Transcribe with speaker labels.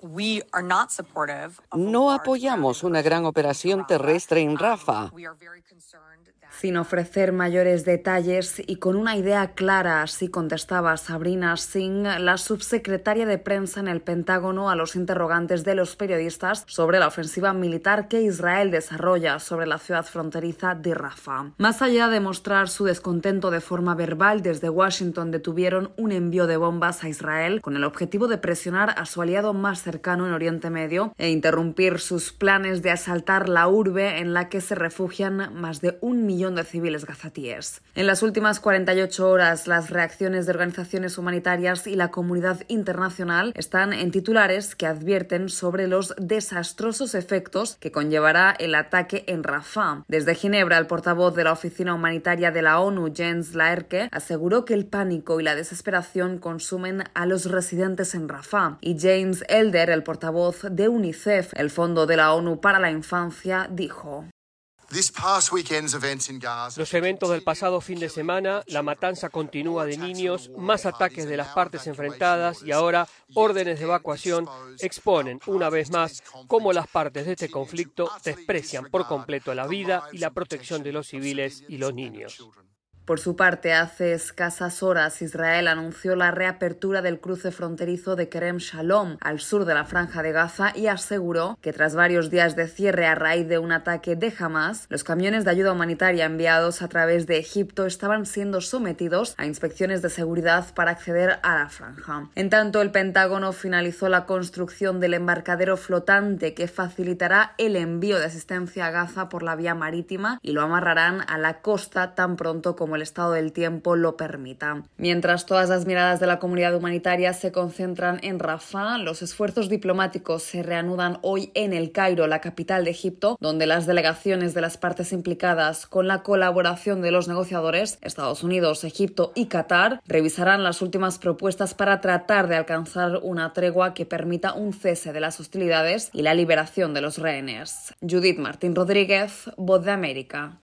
Speaker 1: No apoyamos una gran operación terrestre en Rafah.
Speaker 2: Sin ofrecer mayores detalles y con una idea clara, así contestaba Sabrina Singh, la subsecretaria de prensa en el Pentágono, a los interrogantes de los periodistas sobre la ofensiva militar que Israel desarrolla sobre la ciudad fronteriza de Rafah. Más allá de mostrar su descontento de forma verbal, desde Washington detuvieron un envío de bombas a Israel con el objetivo de presionar a su aliado más cercano en Oriente Medio e interrumpir sus planes de asaltar la urbe en la que se refugian más de 1 millón de civiles gazatíes. En las últimas 48 horas, las reacciones de organizaciones humanitarias y la comunidad internacional están en titulares que advierten sobre los desastrosos efectos que conllevará el ataque en Rafah. Desde Ginebra, el portavoz de la Oficina Humanitaria de la ONU, Jens Laerke, aseguró que el pánico y la desesperación consumen a los residentes en Rafah. Y James Elder, el portavoz de UNICEF, el Fondo de la ONU para la Infancia, dijo:
Speaker 3: Los eventos del pasado fin de semana, la matanza continúa de niños, más ataques de las partes enfrentadas y ahora órdenes de evacuación exponen una vez más cómo las partes de este conflicto desprecian por completo la vida y la protección de los civiles y los niños.
Speaker 2: Por su parte, hace escasas horas, Israel anunció la reapertura del cruce fronterizo de Kerem Shalom, al sur de la Franja de Gaza, y aseguró que tras varios días de cierre a raíz de un ataque de Hamás, los camiones de ayuda humanitaria enviados a través de Egipto estaban siendo sometidos a inspecciones de seguridad para acceder a la franja. En tanto, el Pentágono finalizó la construcción del embarcadero flotante que facilitará el envío de asistencia a Gaza por la vía marítima y lo amarrarán a la costa tan pronto como el estado del tiempo lo permita. Mientras todas las miradas de la comunidad humanitaria se concentran en Rafah, los esfuerzos diplomáticos se reanudan hoy en El Cairo, la capital de Egipto, donde las delegaciones de las partes implicadas, con la colaboración de los negociadores, Estados Unidos, Egipto y Qatar, revisarán las últimas propuestas para tratar de alcanzar una tregua que permita un cese de las hostilidades y la liberación de los rehenes. Judith Martín Rodríguez, Voz de América.